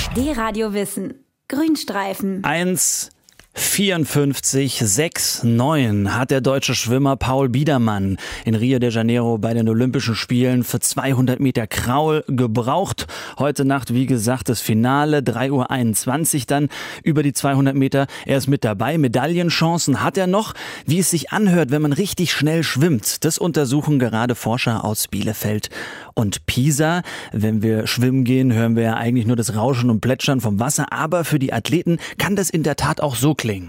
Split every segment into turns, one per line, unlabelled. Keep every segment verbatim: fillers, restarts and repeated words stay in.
D-Radio Wissen. Grünstreifen.
eins vierundfünfzig neunundsechzig hat der deutsche Schwimmer Paul Biedermann in Rio de Janeiro bei den Olympischen Spielen für zweihundert Meter Kraul gebraucht. Heute Nacht, wie gesagt, das Finale, drei Uhr einundzwanzig dann über die zweihundert Meter. Er ist mit dabei. Medaillenchancen hat er noch. Wie es sich anhört, wenn man richtig schnell schwimmt, das untersuchen gerade Forscher aus Bielefeld und Pisa. Wenn wir schwimmen gehen, hören wir ja eigentlich nur das Rauschen und Plätschern vom Wasser. Aber für die Athleten kann das in der Tat auch so klingen.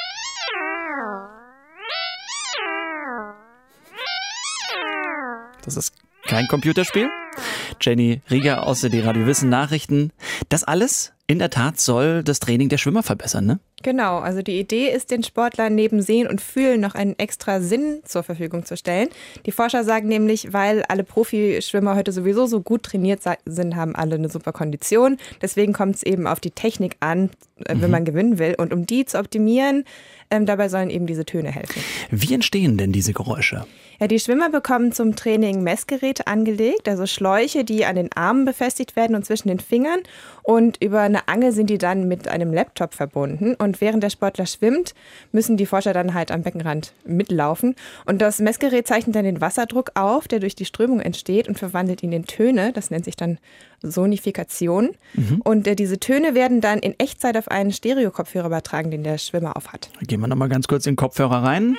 Das ist kein Computerspiel. Jenny Rieger aus der D-Radio Wissen Nachrichten. Das alles in der Tat soll das Training der Schwimmer verbessern, ne?
Genau, also die Idee ist, den Sportlern neben Sehen und Fühlen noch einen extra Sinn zur Verfügung zu stellen. Die Forscher sagen nämlich, weil alle Profischwimmer heute sowieso so gut trainiert sind, haben alle eine super Kondition. Deswegen kommt es eben auf die Technik an, wenn mhm. man gewinnen will. Und um die zu optimieren, ähm, dabei sollen eben diese Töne helfen.
Wie entstehen denn diese Geräusche?
Ja, die Schwimmer bekommen zum Training Messgeräte angelegt, also Schläuche, die an den Armen befestigt werden und zwischen den Fingern. Und über eine Angel sind die dann mit einem Laptop verbunden. Und während der Sportler schwimmt, müssen die Forscher dann halt am Beckenrand mitlaufen. Und das Messgerät zeichnet dann den Wasserdruck auf, der durch die Strömung entsteht und verwandelt ihn in Töne. Das nennt sich dann Sonifikation. Mhm. Und äh, diese Töne werden dann in Echtzeit auf einen Stereokopfhörer übertragen, den der Schwimmer aufhat.
Gehen wir nochmal ganz kurz in den Kopfhörer rein.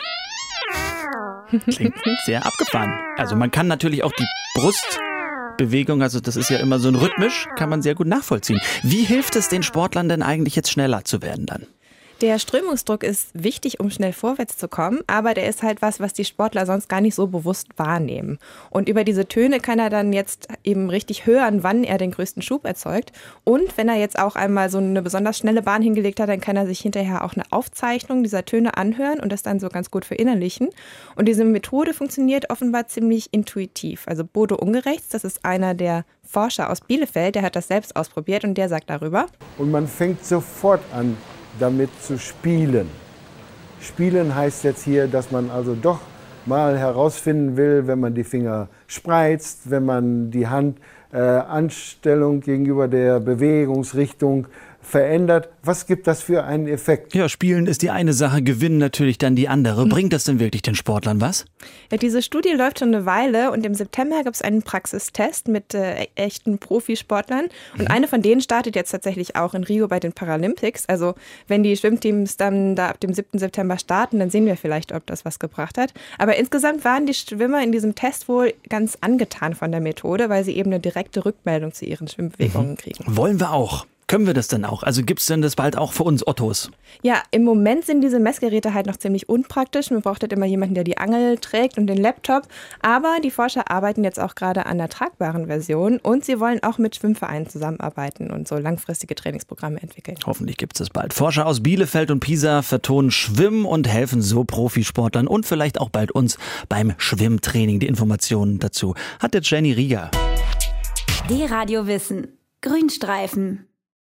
Klingt sehr abgefahren. Also man kann natürlich auch die Brustbewegung, also das ist ja immer so ein rhythmisch, kann man sehr gut nachvollziehen. Wie hilft es den Sportlern denn eigentlich jetzt schneller zu werden dann?
Der Strömungsdruck ist wichtig, um schnell vorwärts zu kommen, aber der ist halt was, was die Sportler sonst gar nicht so bewusst wahrnehmen. Und über diese Töne kann er dann jetzt eben richtig hören, wann er den größten Schub erzeugt. Und wenn er jetzt auch einmal so eine besonders schnelle Bahn hingelegt hat, dann kann er sich hinterher auch eine Aufzeichnung dieser Töne anhören und das dann so ganz gut verinnerlichen. Und diese Methode funktioniert offenbar ziemlich intuitiv. Also Bodo Ungerechts, das ist einer der Forscher aus Bielefeld, der hat das selbst ausprobiert und der sagt darüber:
Und man fängt sofort an, damit zu spielen. Spielen heißt jetzt hier, dass man also doch mal herausfinden will, wenn man die Finger spreizt, wenn man die Handanstellung äh, gegenüber der Bewegungsrichtung verändert. Was gibt das für einen Effekt?
Ja, Spielen ist die eine Sache, Gewinnen natürlich dann die andere. Bringt das denn wirklich den Sportlern was?
Ja, diese Studie läuft schon eine Weile und im September gab es einen Praxistest mit äh, echten Profisportlern. Und mhm. eine von denen startet jetzt tatsächlich auch in Rio bei den Paralympics. Also wenn die Schwimmteams dann da ab dem siebten September starten, dann sehen wir vielleicht, ob das was gebracht hat. Aber insgesamt waren die Schwimmer in diesem Test wohl ganz angetan von der Methode, weil sie eben eine direkte Rückmeldung zu ihren Schwimmbewegungen mhm. kriegen.
Wollen wir auch. Können wir das denn auch? Also gibt es denn das bald auch für uns Ottos?
Ja, im Moment sind diese Messgeräte halt noch ziemlich unpraktisch. Man braucht halt immer jemanden, der die Angel trägt und den Laptop. Aber die Forscher arbeiten jetzt auch gerade an der tragbaren Version und sie wollen auch mit Schwimmvereinen zusammenarbeiten und so langfristige Trainingsprogramme entwickeln.
Hoffentlich gibt es das bald. Forscher aus Bielefeld und Pisa vertonen Schwimmen und helfen so Profisportlern und vielleicht auch bald uns beim Schwimmtraining. Die Informationen dazu hatte Jenny Rieger.
D-Radio Wissen. Grünstreifen.